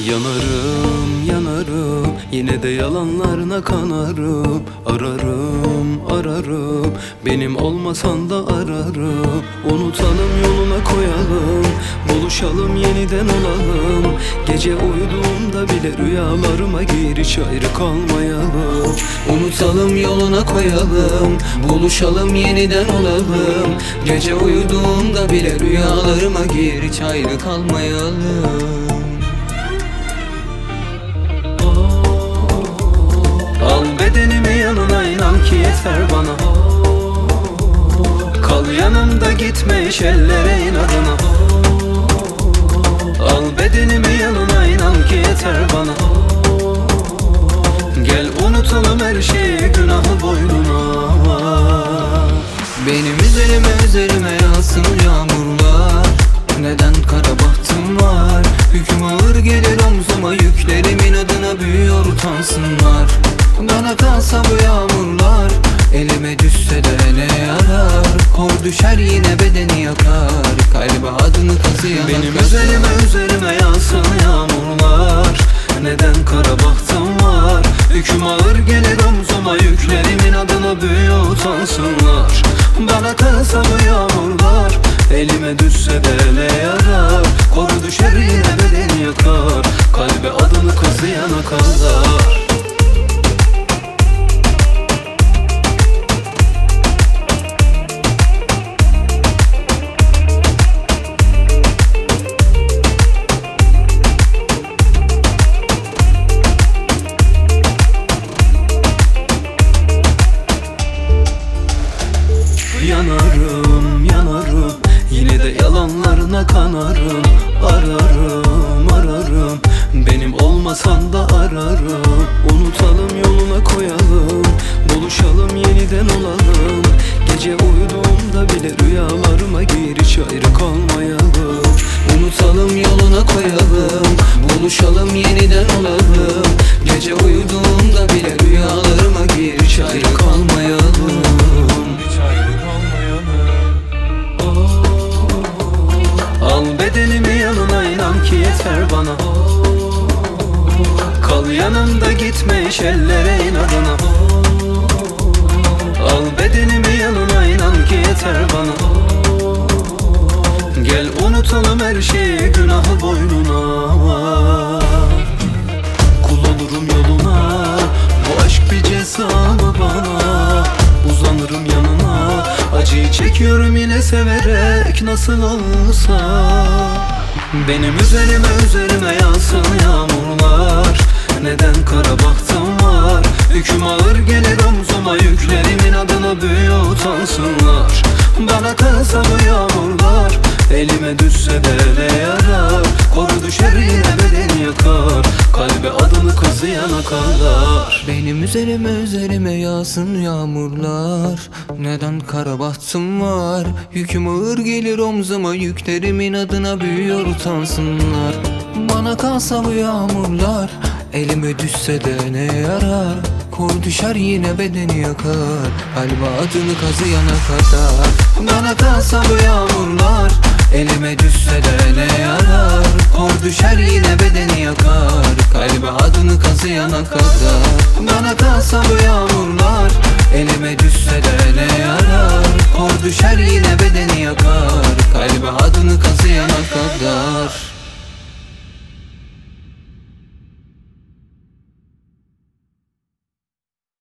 Yanarım, yanarım, yine de yalanlarına kanarım. Ararım, ararım, benim olmasan da ararım. Unutalım, yoluna koyalım, buluşalım, yeniden olalım. Gece uyuduğumda bile rüyalarıma gir, hiç ayrı kalmayalım. Unutalım, yoluna koyalım, buluşalım, yeniden olalım. Gece uyuduğumda bile rüyalarıma gir, hiç ayrı kalmayalım. Al bedenimi yanına, inan ki yeter bana. Kal yanımda, gitme hiç ellere inadına. Al bedenimi yanına, inan ki yeter bana. Gel unutalım her şeyi, günahı boynuna. Benim üzerime yağsın yağmurlar. Neden kara bahtım var? Hüküm ağır gelir omzuma, yüklerimin adına büyüyor utansınlar. Bana kalsa bu yağmurlar, elime düşse de ne yarar? Kor düşer yine bedeni yakar, kalbe adını kazıyan akar. Benim üzerime yağsın yağmurlar. Neden kara bahtım var? Hüküm ağır gelir omzuma, yüklerimin adına büyüyor utansınlar. Bana kalsa bu yağmurlar, elime düşse de ne yarar? Kor düşer yine bedeni yakar, kalbe adını kazıyana kadar. Yanarım, yanarım, yine de yalanlarına kanarım. Ararım, ararım, benim olmasan da ararım. Unutalım, yoluna koyalım, buluşalım, yeniden olalım. Gece uyuduğumda bile rüyalarıma gir, hiç ayrı kalmayalım. Unutalım, yoluna koyalım, buluşalım, yeniden olalım. Gece uyuduğumda bile rüyalarıma gir, hiç ayrı kalmayalım. Al bedenimi yanına, inan ki yeter bana. Kal yanımda, gitme hiç ellere inadına. Al bedenimi yanına, inan ki yeter bana. Gel unutalım her şeyi, günahı boynuna. Kul olurum yoluna, bu aşk bir ceza mı bana? Uzanırım yanına, acıyı çekiyorum yine severek, nasıl olsa. Benim üzerime yağsın yağmurlar. Neden kara bahtım var? Hüküm ağır gelir omzuma, yüklerimin adına büyüyor utansınlar. Bana kalsa bu yağmurlar, elime düşse de ne yarar? Koru düşer yine bedeni yakar, kalbe adını kazıyana kadar. Benim üzerime yağsın yağmurlar. Neden kara bahtım var? Yüküm ağır gelir omzuma, yüklerimin adına büyüyor utansınlar. Bana kalsa bu yağmurlar, elime düşse de ne yarar? Kor düşer yine bedeni yakar, kalbe adını kazıyana kadar. Bana kalsa bu yağmurlar, elime düşse de ne yarar? Kor düşer yine bedeni yakar, kalbe adını kazıyana kadar. Bana kalsa bu yağmurlar, elime düşse de ne yarar? Kor düşer yine bedeni yakar, kalbe adını